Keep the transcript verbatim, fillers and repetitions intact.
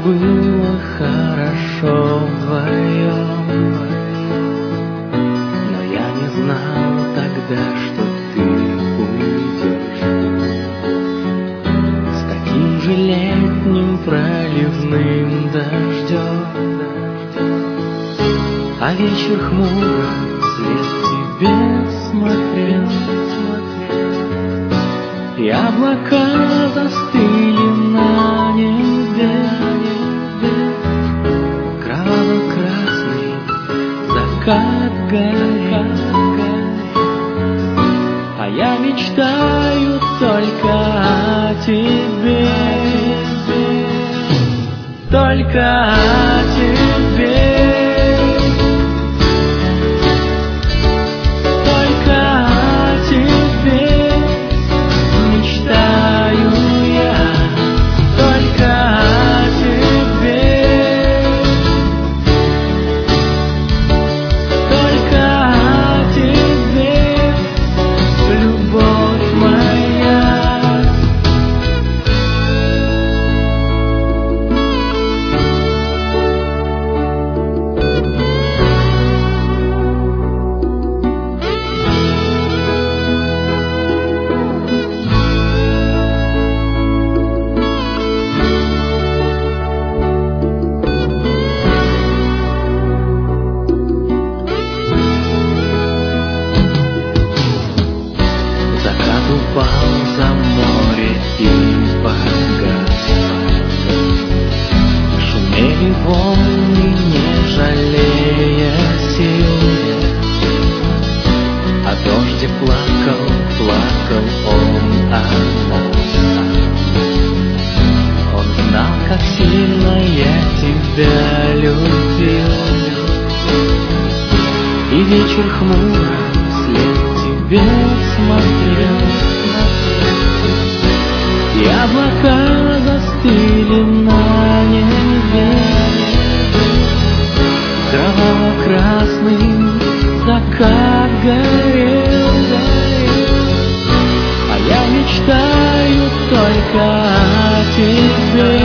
было хорошо вдвоем, но я не знал тогда, что ты уйдешь с таким же летним проливным дождем. А вечер хмуро вслед тебе смотрел, и облака застыли на небе. Кроваво-красный закат горел, а я мечтаю только о тебе, только о тебе. Упал за море и погас, шумели волны, не жалея сил, а дождик плакал, плакал он о нас. Он знал, как сильно я тебя любил, и вечер хмуро вслед тебе смотрел, и облака застыли на небе. Кроваво-красный закат горел, а я мечтаю только о тебе.